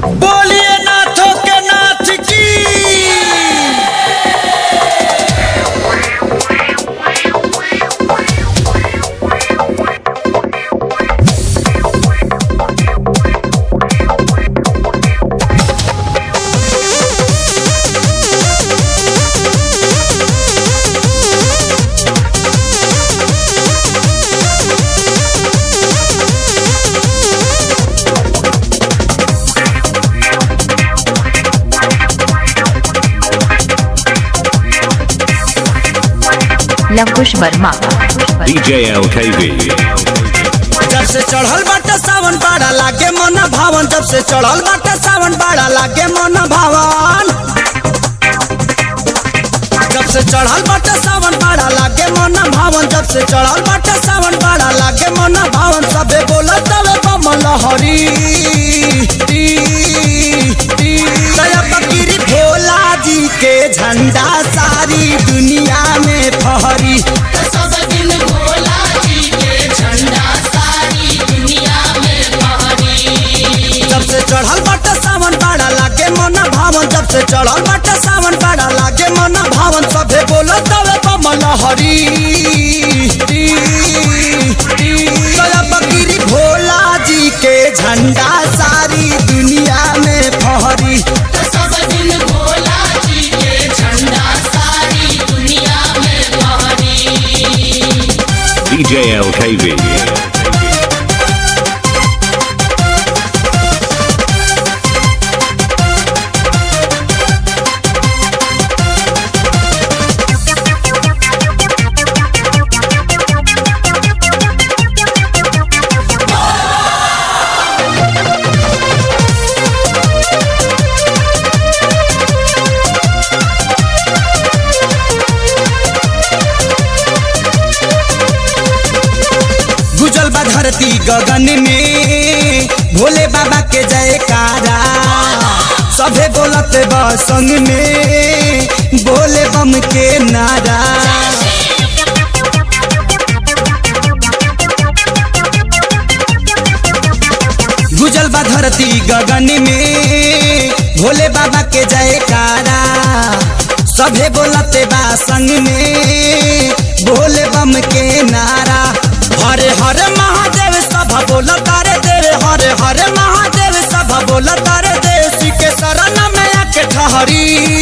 बोलिए नाथों के नाथ की। Lavkush Verma DJ LKV। जब से चढ़ल बाटे सावन बाड़ा लागे मन भावन, जब से चढ़ल बाटे सावन बाड़ा लागे मन भावन, जब से चढ़ल बाटे सावन बाड़ा लागे मन भावन, जब से चढ़ल बाटे सावन बाड़ा लागे मन भावन। सबे बोलत तवे बमल हरी दया फकीरी भोला जी के झंडा सारी दुनिया में फहरी। सब दिन भोला जी के झंडा सारी दुनिया में फहरी। जब से चढ़ल बाटे सावन बाड़ा लागे मन भावन, जब से चढ़ल बाटे सावन बाड़ा लागे मन भावन। सबे बोलत तवे बमल हरी दया फकीरी भोला जी के झंडा सारी दुनिया में फहरी। सब दिन भोला जी के झंडा सारी दुनिया में फहरी। DJ LKV। गुजल बा धरती गगन में भोले बाबा के जयकारा। सभे बोलत बा संग में बोले बम के नारा। गुजल बा धरती गगन में भोले बाबा के जयकारा। सभे बोलत बा संग में बोले बम के नारा। हरे हरे महादेव सब बोलत रे देव, हरे हरे महादेव सब बोलत रे देव। श्री के शरण में आके ठहरी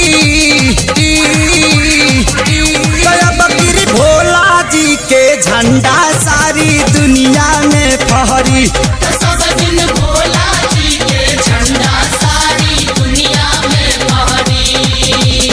दया फकीरी भोला जी के झंडा सारी दुनिया में फहरी। सब दिन भोला जी के झंडा सारी दुनिया में फहरी।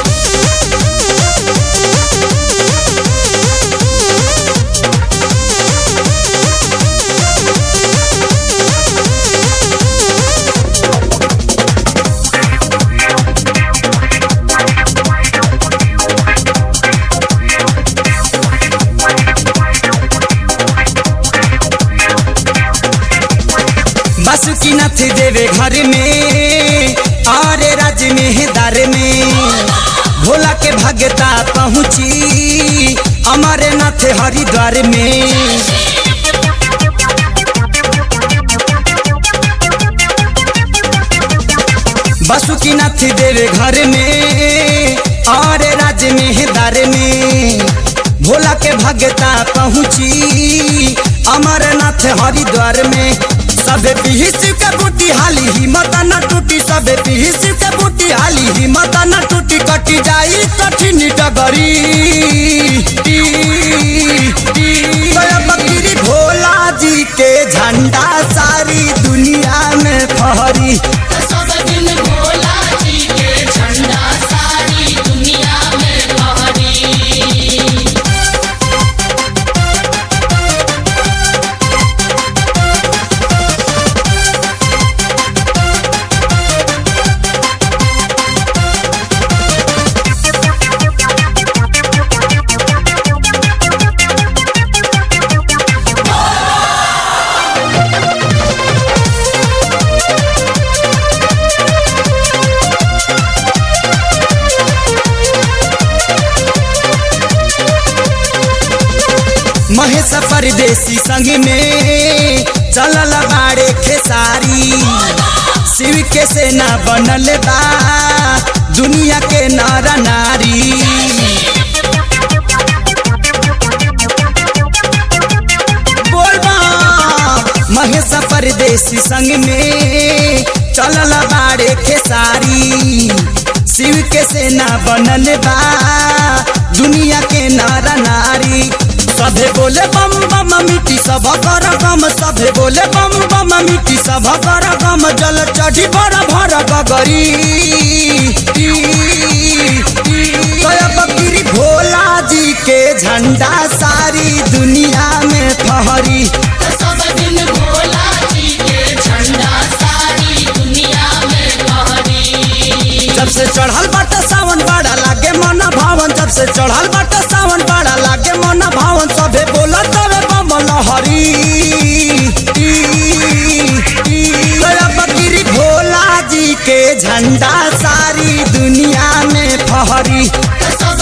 बासुकीनाथ देवे घर में और राज में दर में भोला के भगता पहुँची अमरनाथ हरिद्वार में। बासुकीनाथ देवे घर में और राज में दर में भोला के भगता पहुँची अमरनाथ हरिद्वार में। सबे पीही शिव के बूटी हाली हिम्मत न टूटी, सबे पीही शिव के बूटी हाली हिम्मत न टूटी। कटी जाई कठिन डगरी दया फकीरी भोला जी के झंडा सारी दुनिया में फहरी। सब दिन भोला जी के झंडा सारी दुनिया में फहरी। महेश परदेसी संग में चलल बाड़े खेसारी। शिव के सेना बनल बा दुनिया के नर नारी। बोलबा महेश परदेसी संग में चलल बाड़े खेसारी। शिव के सेना बनल बा दुनिया के नर नारी। सभे बोले बम बम मिट्टी सब कर गम, सभे बोले बम बम मिट्टी सब कर गम। जल चढ़ी भर भर गगरी बकरी भोला जी के झंडा सारी दुनिया में फहरी। सब दिन भोला जी के झंडा सारी दुनिया में फहरी। जब से चढ़ल बाटे सावन बड़ा लागे मन भावन, जब से चढ़ल बाटे सावन बड़ा लागे मन भावन। सभे बोलत तवे बम लहरी बकरी भोला जी के झंडा सारी दुनिया में फहरी। सब